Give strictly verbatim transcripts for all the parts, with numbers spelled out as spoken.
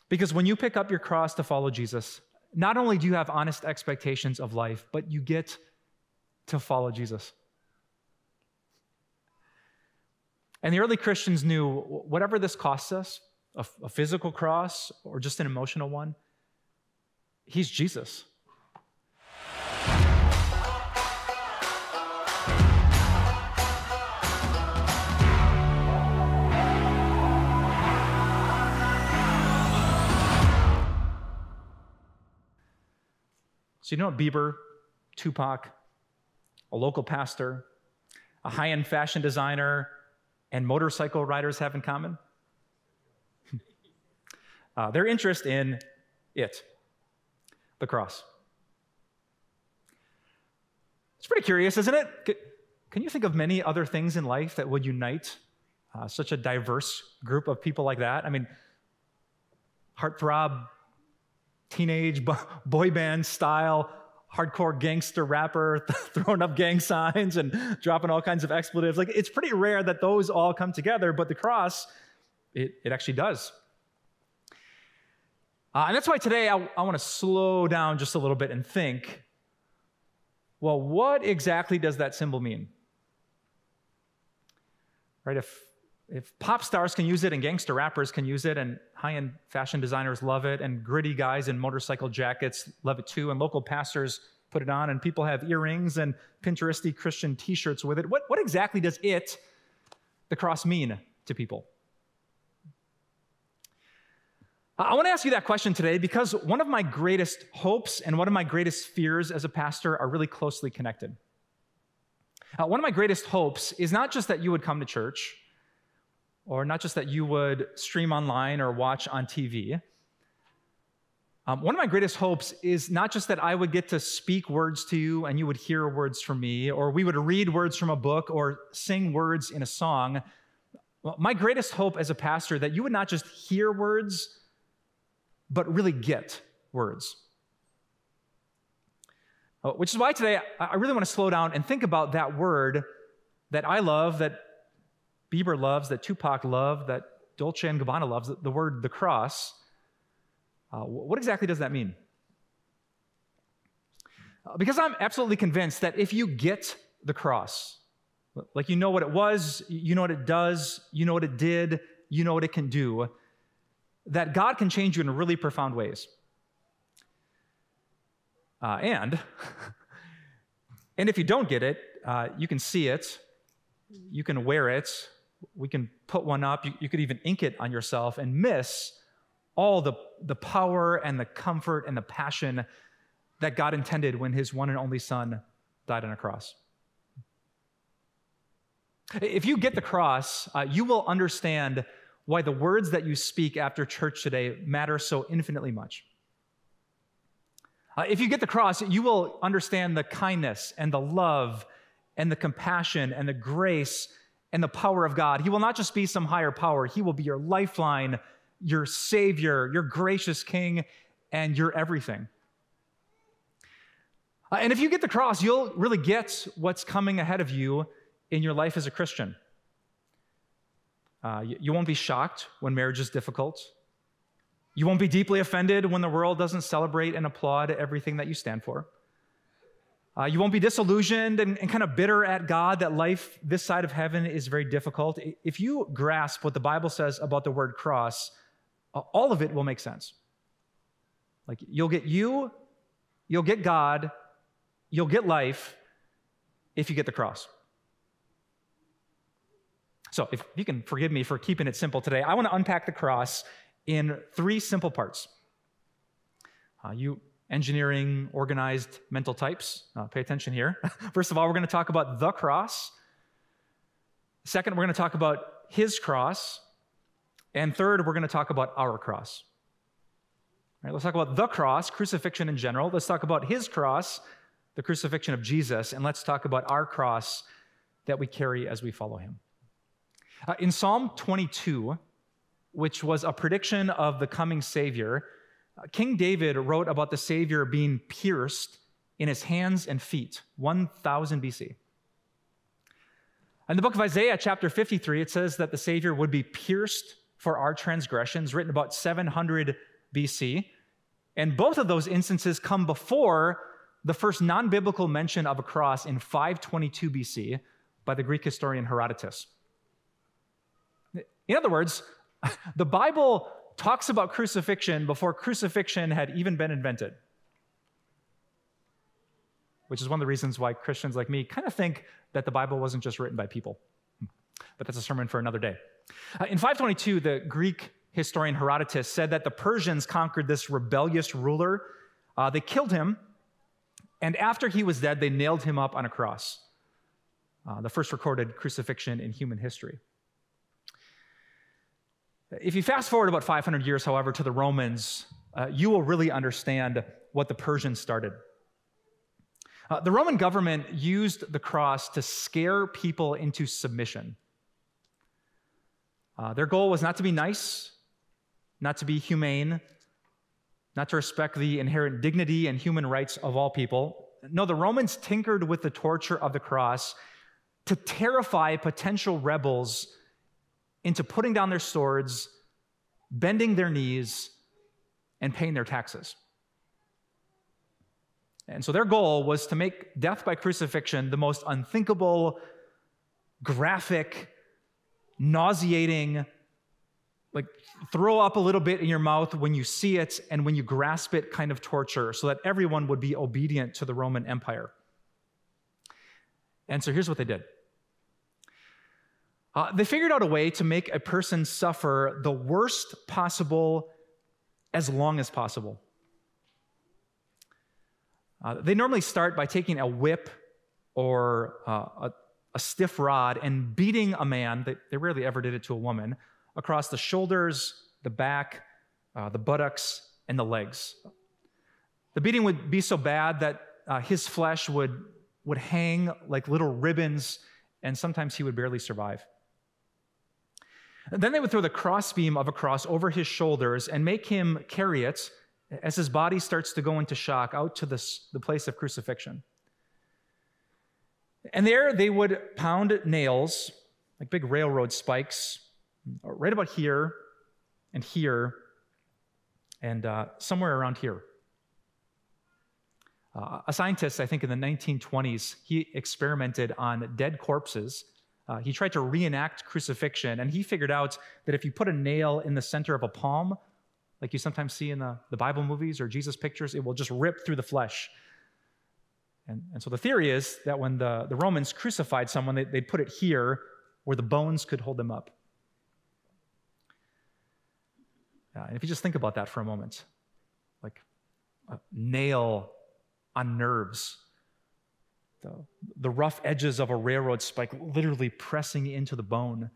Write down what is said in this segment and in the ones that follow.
Because when you pick up your cross to follow Jesus, not only do you have honest expectations of life, but you get to follow Jesus. And the early Christians knew whatever this costs us, a, a physical cross or just an emotional one, he's Jesus. So you know what Bieber, Tupac, a local pastor, a high-end fashion designer, and motorcycle riders have in common? uh, their interest in it, the cross. It's pretty curious, isn't it? Can you think of many other things in life that would unite uh, such a diverse group of people like that? I mean, heartthrob, teenage boy band style, hardcore gangster rapper throwing up gang signs and dropping all kinds of expletives. Like, it's pretty rare that those all come together, but the cross, it, it actually does. Uh, and that's why today I, I want to slow down just a little bit and think, well, what exactly does that symbol mean? Right? If If pop stars can use it and gangster rappers can use it and high-end fashion designers love it and gritty guys in motorcycle jackets love it too and local pastors put it on and people have earrings and Pinteresty Christian t-shirts with it, what, what exactly does it, the cross, mean to people? I want to ask you that question today because one of my greatest hopes and one of my greatest fears as a pastor are really closely connected. Uh, one of my greatest hopes is not just that you would come to church, or not just that you would stream online or watch on T V. Um, one of my greatest hopes is not just that I would get to speak words to you and you would hear words from me, or we would read words from a book or sing words in a song. Well, my greatest hope as a pastor that you would not just hear words, but really get words. Uh, which is why today I really want to slow down and think about that word that I love, that Bieber loves, that Tupac loved, that Dolce and Gabbana loves, the word the cross. Uh, what exactly does that mean? Uh, because I'm absolutely convinced that if you get the cross, like you know what it was, you know what it does, you know what it did, you know what it can do, that God can change you in really profound ways. Uh, and, and if you don't get it, uh, you can see it, you can wear it, we can put one up, you, you could even ink it on yourself and miss all the, the power and the comfort and the passion that God intended when his one and only son died on a cross. If you get the cross, uh, you will understand why the words that you speak after church today matter so infinitely much. Uh, if you get the cross, you will understand the kindness and the love and the compassion and the grace and the power of God. He will not just be some higher power. He will be your lifeline, your Savior, your gracious King, and your everything. Uh, and if you get the cross, you'll really get what's coming ahead of you in your life as a Christian. Uh, you, you won't be shocked when marriage is difficult. You won't be deeply offended when the world doesn't celebrate and applaud everything that you stand for. Uh, you won't be disillusioned and, and kind of bitter at God that life this side of heaven is very difficult. If you grasp what the Bible says about the word cross, uh, all of it will make sense. Like, you'll get you, you'll get God, you'll get life if you get the cross. So if you can forgive me for keeping it simple today, I want to unpack the cross in three simple parts. Uh, you engineering, organized mental types, uh, pay attention here. First of all, we're going to talk about the cross. Second, we're going to talk about his cross. And third, we're going to talk about our cross. All right, let's talk about the cross, crucifixion in general. Let's talk about his cross, the crucifixion of Jesus. And let's talk about our cross that we carry as we follow him. Uh, in Psalm twenty-two, which was a prediction of the coming Savior, uh, King David wrote about the Savior being pierced in his hands and feet, one thousand B C. In the book of Isaiah, chapter fifty-three, it says that the Savior would be pierced for our transgressions, written about seven hundred B C, and both of those instances come before the first non-biblical mention of a cross in five twenty-two B C by the Greek historian Herodotus. In other words, the Bible talks about crucifixion before crucifixion had even been invented, which is one of the reasons why Christians like me kind of think that the Bible wasn't just written by people. But that's a sermon for another day. Uh, in five twenty-two, the Greek historian Herodotus said that the Persians conquered this rebellious ruler. Uh, they killed him, and after he was dead, they nailed him up on a cross. Uh, the first recorded crucifixion in human history. If you fast forward about five hundred years, however, to the Romans, uh, you will really understand what the Persians started. Uh, the Roman government used the cross to scare people into submission. Uh, their goal was not to be nice, not to be humane, not to respect the inherent dignity and human rights of all people. No, the Romans tinkered with the torture of the cross to terrify potential rebels into putting down their swords, bending their knees, and paying their taxes. And so their goal was to make death by crucifixion the most unthinkable, graphic, nauseating, like throw up a little bit in your mouth when you see it and when you grasp it kind of torture, so that everyone would be obedient to the Roman Empire. And so here's what they did. Uh, they figured out a way to make a person suffer the worst possible as long as possible. Uh, they normally start by taking a whip or uh, a, a stiff rod and beating a man, they, they rarely ever did it to a woman, across the shoulders, the back, uh, the buttocks, and the legs. The beating would be so bad that uh, his flesh would, would hang like little ribbons, and sometimes he would barely survive. And then they would throw the crossbeam of a cross over his shoulders and make him carry it as his body starts to go into shock out to this, the place of crucifixion. And there they would pound nails, like big railroad spikes, right about here and here and uh, somewhere around here. Uh, a scientist, I think in the nineteen twenties, he experimented on dead corpses. Uh, he tried to reenact crucifixion, and he figured out that if you put a nail in the center of a palm, like you sometimes see in the, the Bible movies or Jesus pictures, it will just rip through the flesh. And, and so the theory is that when the, the Romans crucified someone, they, they'd put it here where the bones could hold them up. Uh, and if you just think about that for a moment, like a nail on nerves, the, the rough edges of a railroad spike literally pressing into the bone.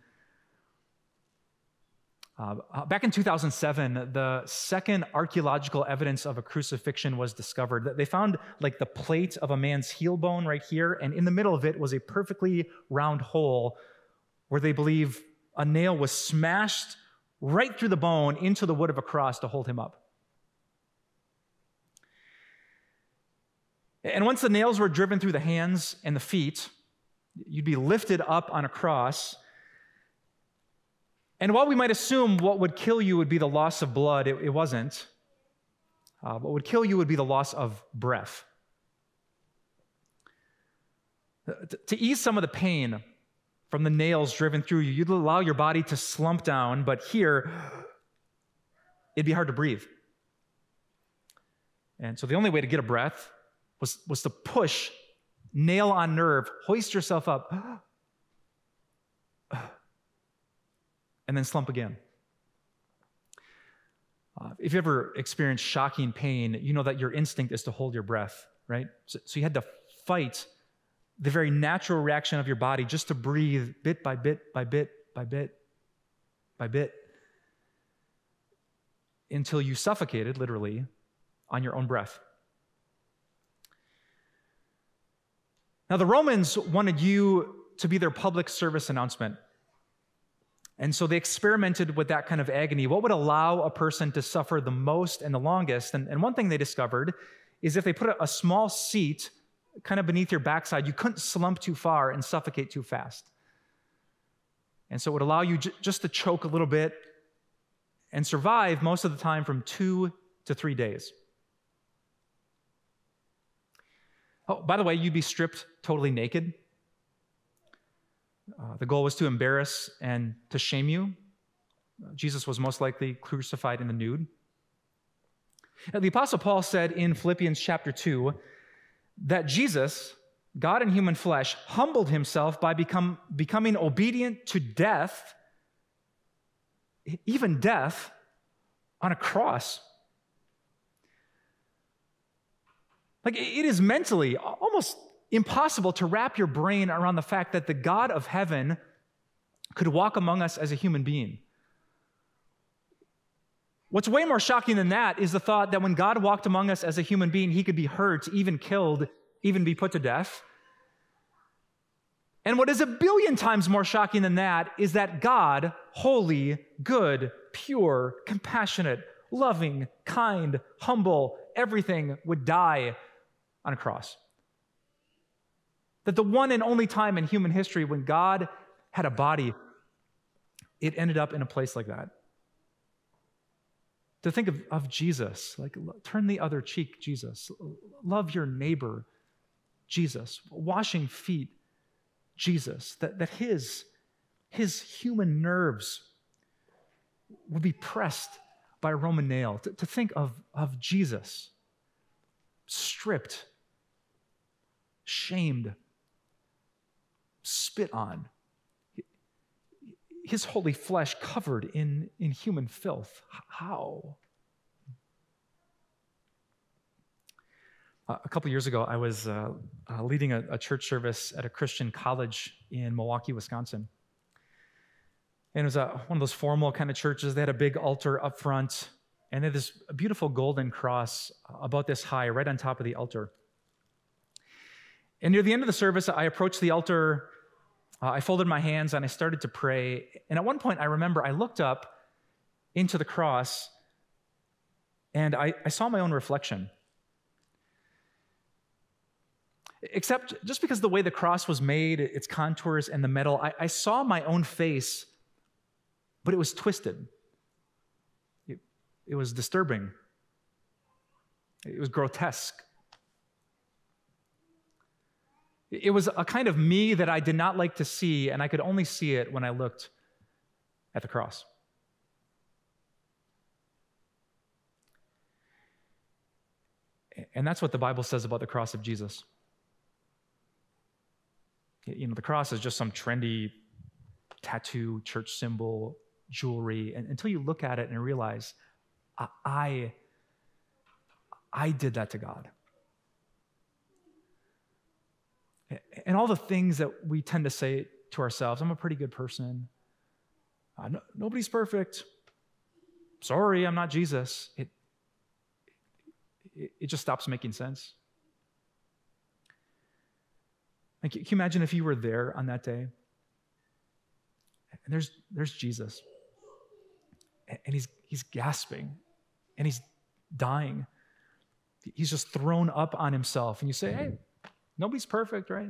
Uh, back in two thousand seven, the second archaeological evidence of a crucifixion was discovered. They found like the plate of a man's heel bone right here, and in the middle of it was a perfectly round hole where they believe a nail was smashed right through the bone into the wood of a cross to hold him up. And once the nails were driven through the hands and the feet, you'd be lifted up on a cross. And while we might assume what would kill you would be the loss of blood, it, it wasn't. Uh, what would kill you would be the loss of breath. To, to ease some of the pain from the nails driven through you, you'd allow your body to slump down, but here, it'd be hard to breathe. And so the only way to get a breath was, was to push, nail on nerve, hoist yourself up, and then slump again. Uh, if you ever experienced shocking pain, you know that your instinct is to hold your breath, right? So, so you had to fight the very natural reaction of your body just to breathe bit by bit by bit by bit by bit until you suffocated, literally, on your own breath. Now, the Romans wanted you to be their public service announcement. And so they experimented with that kind of agony. What would allow a person to suffer the most and the longest? And, and one thing they discovered is if they put a, a small seat kind of beneath your backside, you couldn't slump too far and suffocate too fast. And so it would allow you j- just to choke a little bit and survive most of the time from two to three days. Oh, by the way, you'd be stripped totally naked. Uh, the goal was to embarrass and to shame you. Uh, Jesus was most likely crucified in the nude. Now, the Apostle Paul said in Philippians chapter two that Jesus, God in human flesh, humbled himself by become, becoming obedient to death, even death, on a cross. Like, it is mentally almost impossible to wrap your brain around the fact that the God of heaven could walk among us as a human being. What's way more shocking than that is the thought that when God walked among us as a human being, he could be hurt, even killed, even be put to death. And what is a billion times more shocking than that is that God, holy, good, pure, compassionate, loving, kind, humble, everything, would die on a cross. That the one and only time in human history when God had a body, it ended up in a place like that. To think of, of Jesus, like turn the other cheek, Jesus. Love your neighbor, Jesus. Washing feet, Jesus. That, that his, his human nerves would be pressed by a Roman nail. To, to think of, of Jesus stripped, shamed, spit on, his holy flesh covered in, in human filth. How? Uh, a couple years ago, I was uh, uh, leading a, a church service at a Christian college in Milwaukee, Wisconsin. And it was a, one of those formal kind of churches. They had a big altar up front, and they had this beautiful golden cross about this high right on top of the altar. And near the end of the service, I approached the altar, uh, I folded my hands, and I started to pray. And at one point, I remember I looked up into the cross, and I, I saw my own reflection. Except just because the way the cross was made, its contours and the metal, I, I saw my own face, but it was twisted. It, it was disturbing. It was grotesque. It was a kind of me that I did not like to see, and I could only see it when I looked at the cross. And that's what the Bible says about the cross of Jesus. You know, the cross is just some trendy tattoo, church symbol, jewelry, and until you look at it and realize, I, I did that to God. And all the things that we tend to say to ourselves, I'm a pretty good person. Uh, no, nobody's perfect. Sorry, I'm not Jesus. It, it, it just stops making sense. Like, can you imagine if you were there on that day? And there's, there's Jesus. And he's, he's gasping. And he's dying. He's just thrown up on himself. And you say, hey, nobody's perfect, right?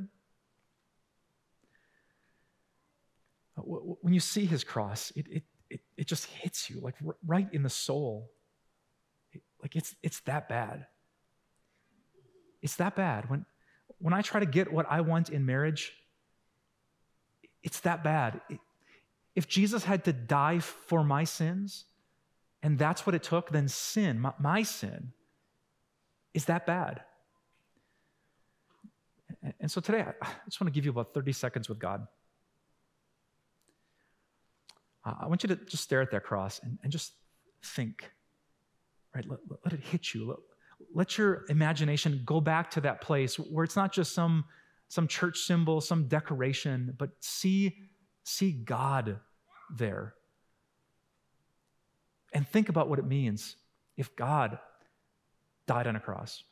When you see his cross, it, it, it, it just hits you, like right in the soul. Like it's, it's that bad. It's that bad. When, when I try to get what I want in marriage, it's that bad. If Jesus had to die for my sins, and that's what it took, then sin, my, my sin, is that bad. And so today, I just want to give you about thirty seconds with God. I want you to just stare at that cross and, and just think, right? Let, let it hit you. Let, let your imagination go back to that place where it's not just some, some church symbol, some decoration, but see, see God there. And think about what it means if God died on a cross.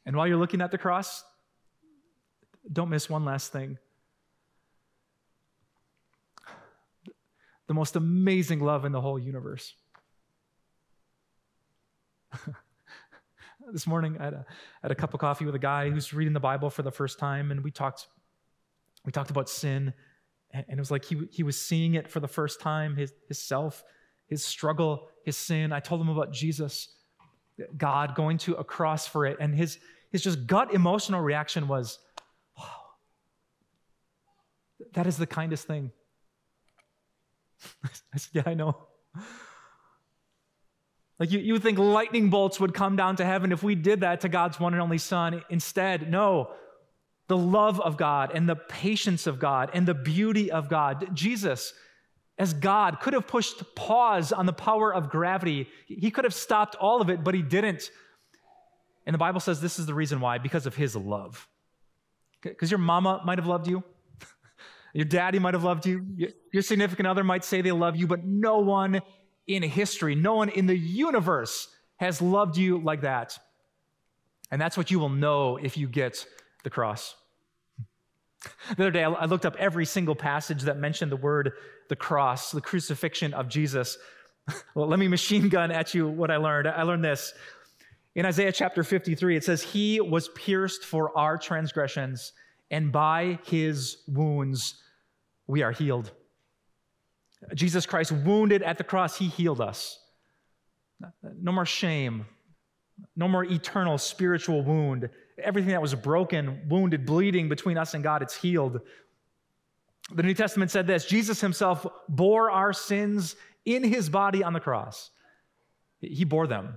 And while you're looking at the cross, don't miss one last thing. The most amazing love in the whole universe. This morning, I had, a, I had a cup of coffee with a guy who's reading the Bible for the first time, and we talked, we talked about sin, and, and it was like he, he was seeing it for the first time, his, his self, his struggle, his sin. I told him about Jesus, God going to a cross for it, and his, his just gut emotional reaction was, wow, that is the kindest thing. I said, yeah, I know. Like you, you would think lightning bolts would come down to heaven if we did that to God's one and only Son. Instead, no. The love of God and the patience of God and the beauty of God. Jesus, as God, could have pushed pause on the power of gravity. He could have stopped all of it, but he didn't. And the Bible says this is the reason why, because of his love. Because your mama might have loved you. Your daddy might have loved you. Your significant other might say they love you, but no one in history, no one in the universe has loved you like that. And that's what you will know if you get the cross. The other day, I looked up every single passage that mentioned the word the cross, the crucifixion of Jesus. Well, let me machine gun at you what I learned. I learned this. In Isaiah chapter fifty-three, it says, he was pierced for our transgressions, and by his wounds we are healed. Jesus Christ, wounded at the cross, he healed us. No more shame. No more eternal spiritual wound. Everything that was broken, wounded, bleeding between us and God, it's healed. The New Testament said this, Jesus himself bore our sins in his body on the cross. He bore them.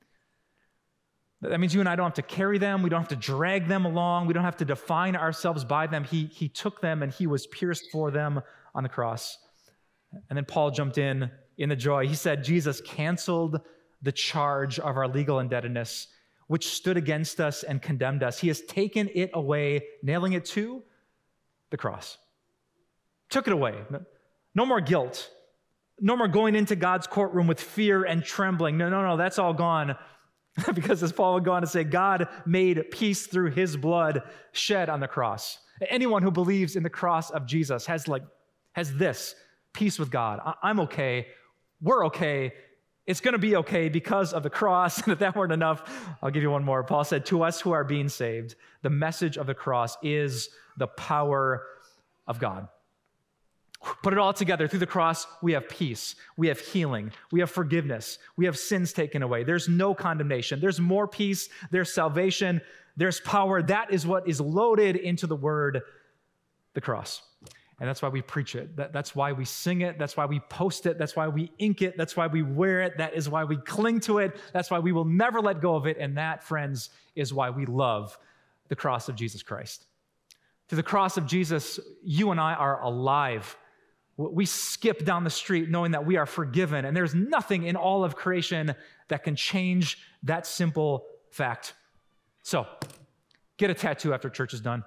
That means you and I don't have to carry them. We don't have to drag them along. We don't have to define ourselves by them. He, he took them and he was pierced for them on the cross. And then Paul jumped in in the joy. He said, Jesus canceled the charge of our legal indebtedness, which stood against us and condemned us. He has taken it away, nailing it to the cross. Took it away. No more guilt. No more going into God's courtroom with fear and trembling. No, no, no, that's all gone. Because as Paul would go on to say, God made peace through his blood shed on the cross. Anyone who believes in the cross of Jesus has like has this peace with God. I'm okay. We're okay. It's going to be okay because of the cross. And if that weren't enough, I'll give you one more. Paul said, to us who are being saved, the message of the cross is the power of God. Put it all together. Through the cross, we have peace. We have healing. We have forgiveness. We have sins taken away. There's no condemnation. There's more peace. There's salvation. There's power. That is what is loaded into the word, the cross. And that's why we preach it. That, that's why we sing it. That's why we post it. That's why we ink it. That's why we wear it. That is why we cling to it. That's why we will never let go of it. And that, friends, is why we love the cross of Jesus Christ. Through the cross of Jesus, you and I are alive. We skip down the street knowing that we are forgiven, and there's nothing in all of creation that can change that simple fact. So, get a tattoo after church is done.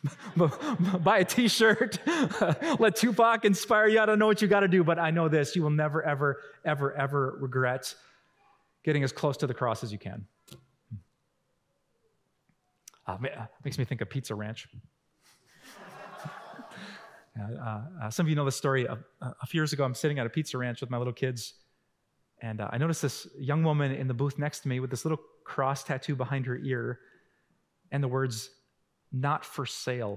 Buy a t-shirt. Let Tupac inspire you. I don't know what you got to do, but I know this. You will never, ever, ever, ever regret getting as close to the cross as you can. Uh, makes me think of Pizza Ranch. Uh, uh, some of you know the story. Of, uh, a few years ago, I'm sitting at a Pizza Ranch with my little kids, and uh, I noticed this young woman in the booth next to me with this little cross tattoo behind her ear and the words, "Not for sale."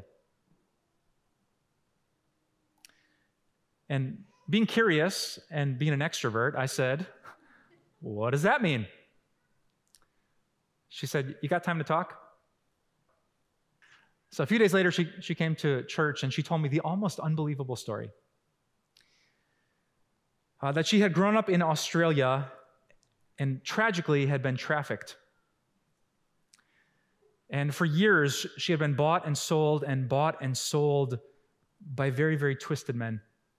And being curious and being an extrovert, I said, "What does that mean?" She said, "You got time to talk?" So a few days later, she, she came to church and she told me the almost unbelievable story. Uh, that she had grown up in Australia and tragically had been trafficked. And for years, she had been bought and sold and bought and sold by very, very twisted men.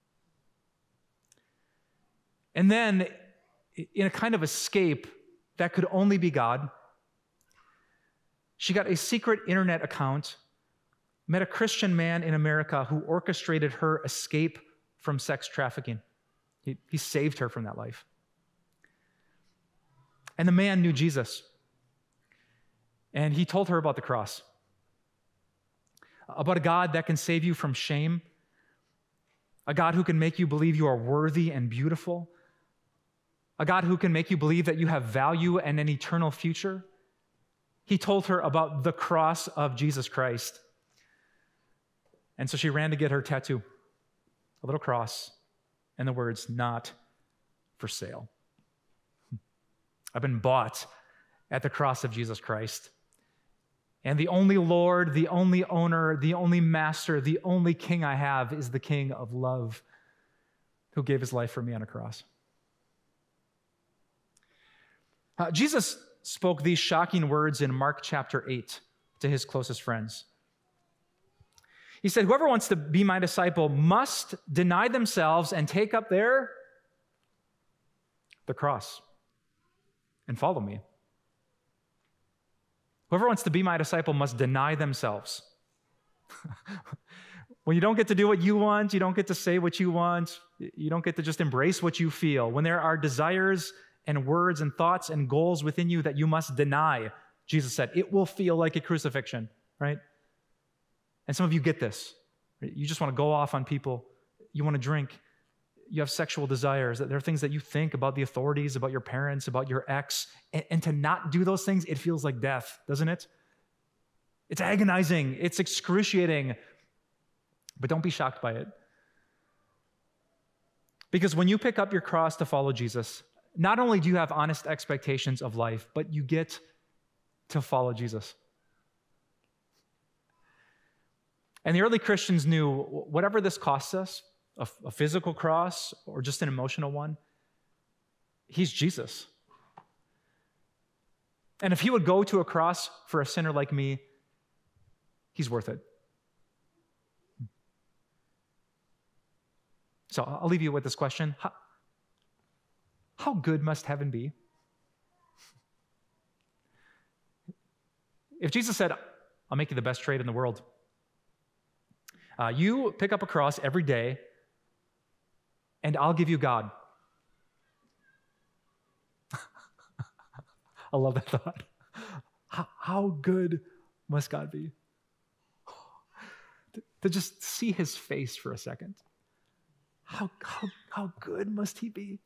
And then, in a kind of escape that could only be God, she got a secret internet account, met a Christian man in America who orchestrated her escape from sex trafficking. He, he saved her from that life. And the man knew Jesus. And he told her about the cross, about a God that can save you from shame, a God who can make you believe you are worthy and beautiful, a God who can make you believe that you have value and an eternal future. He told her about the cross of Jesus Christ. And so she ran to get her tattoo, a little cross, and the words, "Not for sale." I've been bought at the cross of Jesus Christ. And the only Lord, the only owner, the only master, the only king I have is the King of love who gave his life for me on a cross. Uh, Jesus spoke these shocking words in Mark chapter eight to his closest friends. He said, "Whoever wants to be my disciple must deny themselves and take up their, the cross, and follow me." Whoever wants to be my disciple must deny themselves. When you don't get to do what you want, you don't get to say what you want, you don't get to just embrace what you feel. When there are desires and words and thoughts and goals within you that you must deny, Jesus said, it will feel like a crucifixion, right? And some of you get this. You just want to go off on people. You want to drink. You have sexual desires. There are things that you think about the authorities, about your parents, about your ex, and, and to not do those things, it feels like death, doesn't it? It's agonizing. It's excruciating. But don't be shocked by it. Because when you pick up your cross to follow Jesus, not only do you have honest expectations of life, but you get to follow Jesus. And the early Christians knew whatever this costs us, a, a physical cross or just an emotional one, he's Jesus. And if he would go to a cross for a sinner like me, he's worth it. So I'll leave you with this question. How, how good must heaven be? If Jesus said, "I'll make you the best trade in the world," uh, you pick up a cross every day, and I'll give you God. I love that thought. How, how good must God be? To, to just see his face for a second. How, how, how good must he be?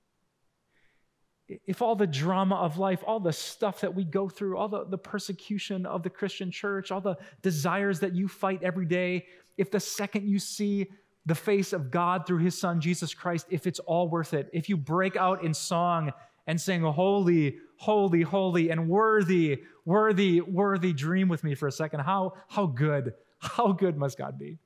If all the drama of life, all the stuff that we go through, all the, the persecution of the Christian church, all the desires that you fight every day, if the second you see the face of God through his son, Jesus Christ, if it's all worth it, if you break out in song and sing, "Holy, holy, holy, and worthy, worthy, worthy," dream with me for a second. How, how good, how good must God be?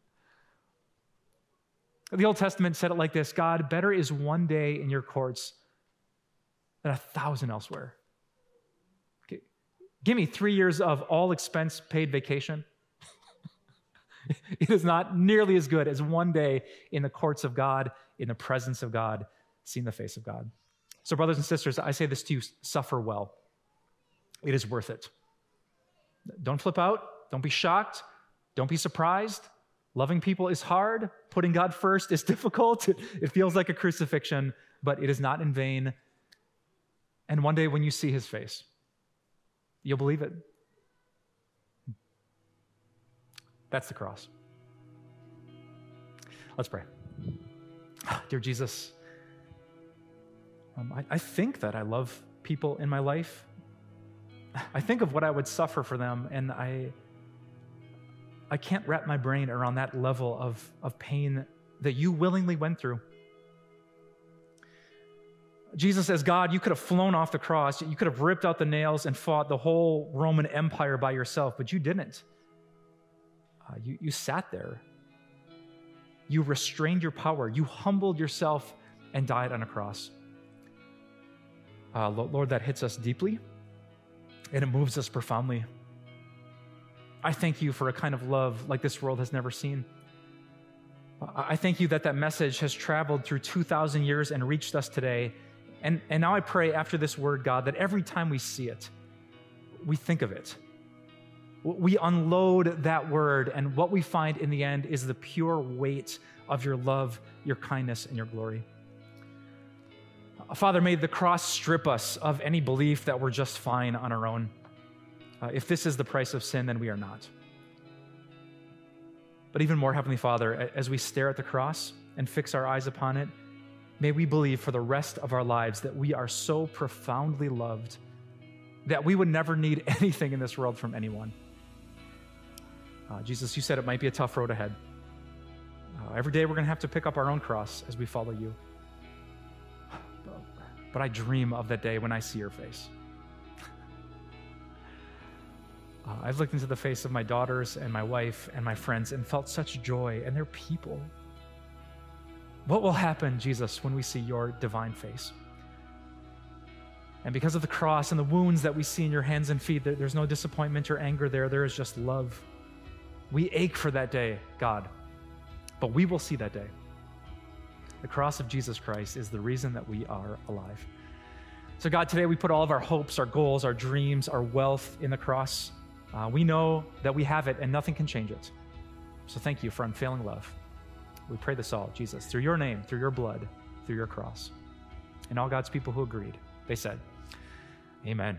The Old Testament said it like this: "God, better is one day in your courts than a thousand elsewhere." Okay. Give me three years of all expense paid vacation. It is not nearly as good as one day in the courts of God, in the presence of God, seeing the face of God. So brothers and sisters, I say this to you, suffer well. It is worth it. Don't flip out. Don't be shocked. Don't be surprised. Loving people is hard. Putting God first is difficult. It feels like a crucifixion, but it is not in vain. And one day when you see his face, you'll believe it. That's the cross. Let's pray. Dear Jesus, um, I, I think that I love people in my life. I think of what I would suffer for them, and I I can't wrap my brain around that level of, of pain that you willingly went through. Jesus, as God, you could have flown off the cross. You could have ripped out the nails and fought the whole Roman Empire by yourself, but you didn't. Uh, you, you sat there. You restrained your power. You humbled yourself and died on a cross. Uh, Lord, that hits us deeply, and it moves us profoundly. I thank you for a kind of love like this world has never seen. I thank you that that message has traveled through two thousand years and reached us today. And, and now I pray after this word, God, that every time we see it, we think of it. We unload that word, and what we find in the end is the pure weight of your love, your kindness, and your glory. Father, may the cross strip us of any belief that we're just fine on our own. Uh, if this is the price of sin, then we are not. But even more, Heavenly Father, as we stare at the cross and fix our eyes upon it, may we believe for the rest of our lives that we are so profoundly loved that we would never need anything in this world from anyone. Uh, Jesus, you said it might be a tough road ahead. Uh, every day we're going to have to pick up our own cross as we follow you. But, but I dream of that day when I see your face. Uh, I've looked into the face of my daughters and my wife and my friends and felt such joy, and they're people. What will happen, Jesus, when we see your divine face? And because of the cross and the wounds that we see in your hands and feet, there's no disappointment or anger there. There is just love. We ache for that day, God, but we will see that day. The cross of Jesus Christ is the reason that we are alive. So God, today we put all of our hopes, our goals, our dreams, our wealth in the cross. Uh, we know that we have it and nothing can change it. So thank you for unfailing love. We pray this all, Jesus, through your name, through your blood, through your cross. And all God's people who agreed, they said, amen.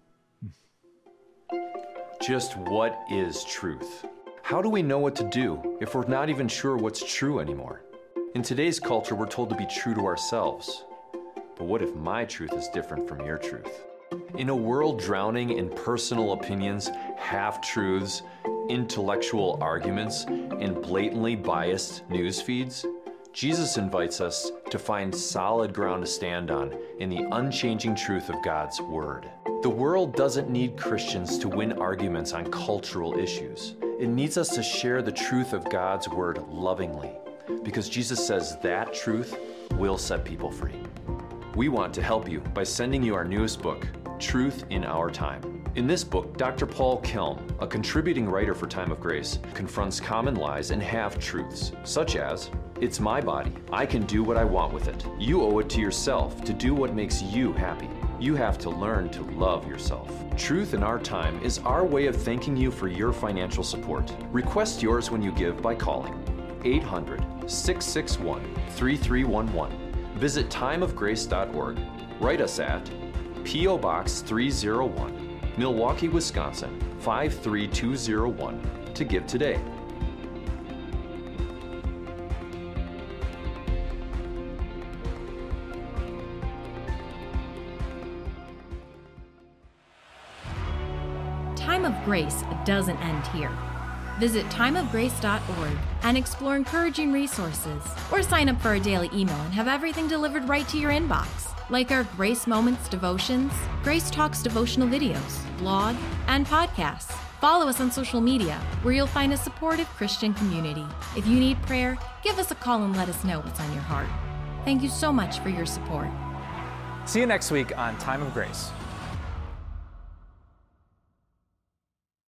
Just what is truth? How do we know what to do if we're not even sure what's true anymore? In today's culture, we're told to be true to ourselves. But what if my truth is different from your truth? In a world drowning in personal opinions, half-truths, intellectual arguments, and blatantly biased news feeds, Jesus invites us to find solid ground to stand on in the unchanging truth of God's Word. The world doesn't need Christians to win arguments on cultural issues. It needs us to share the truth of God's Word lovingly, because Jesus says that truth will set people free. We want to help you by sending you our newest book, Truth in Our Time. In this book, Doctor Paul Kelm, a contributing writer for Time of Grace, confronts common lies and half-truths, such as, it's my body, I can do what I want with it. You owe it to yourself to do what makes you happy. You have to learn to love yourself. Truth in Our Time is our way of thanking you for your financial support. Request yours when you give by calling eight hundred, six six one, three three one one. Visit time of grace dot org. Write us at P O Box three oh one, Milwaukee, Wisconsin five three two zero one to give today. Time of Grace doesn't end here. Visit time of grace dot org and explore encouraging resources, or sign up for our daily email and have everything delivered right to your inbox, like our Grace Moments devotions, Grace Talks devotional videos, blog, and podcasts. Follow us on social media, where you'll find a supportive Christian community. If you need prayer, give us a call and let us know what's on your heart. Thank you so much for your support. See you next week on Time of Grace.